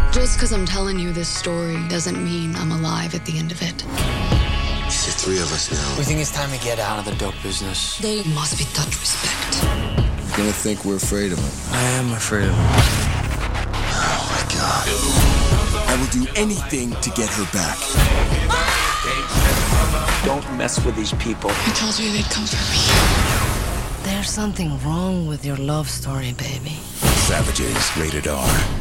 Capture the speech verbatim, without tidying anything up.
Just because I'm telling you this story doesn't mean I'm alive at the end of it. It's the three of us now. We think it's time to get out of the dope business. They must be taught respect. You're gonna think we're afraid of him. I am afraid of him. Oh my God. I will do anything to get her back. Don't mess with these people. I told you they'd come for me. There's something wrong with your love story, baby. Savages, rated R.